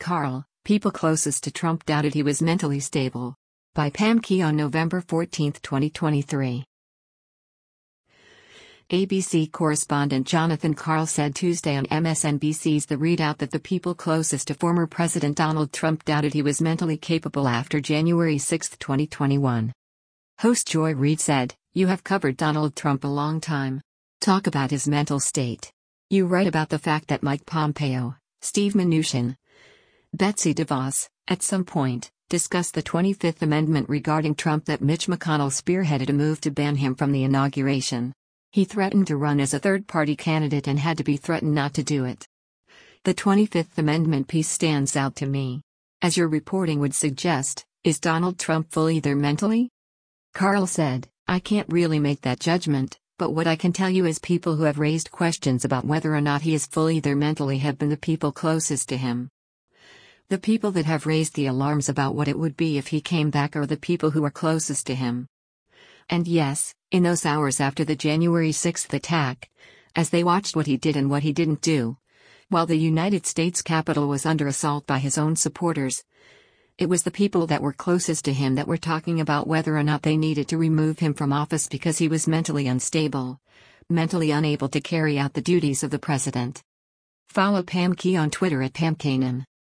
Carl, people closest to Trump doubted he was mentally stable. By Pam Key on November 14, 2023. ABC correspondent Jonathan Karl said Tuesday on MSNBC's The Readout that the people closest to former President Donald Trump doubted he was mentally capable after January 6, 2021. Host Joy Reid said, "You have covered Donald Trump a long time. Talk about his mental state. You write about the fact that Mike Pompeo, Steve Mnuchin, Betsy DeVos, at some point, discussed the 25th Amendment regarding Trump that Mitch McConnell spearheaded a move to ban him from the inauguration. He threatened to run as a third-party candidate and had to be threatened not to do it. The 25th Amendment piece stands out to me. As your reporting would suggest, is Donald Trump fully there mentally?" Karl said, "I can't really make that judgment, but what I can tell you is people who have raised questions about whether or not he is fully there mentally have been the people closest to him. The people that have raised the alarms about what it would be if he came back are the people who are closest to him. And yes, in those hours after the January 6th attack, as they watched what he did and what he didn't do, while the United States Capitol was under assault by his own supporters, it was the people that were closest to him that were talking about whether or not they needed to remove him from office because he was mentally unstable, mentally unable to carry out the duties of the president." Follow Pam Key on Twitter at PamKanan.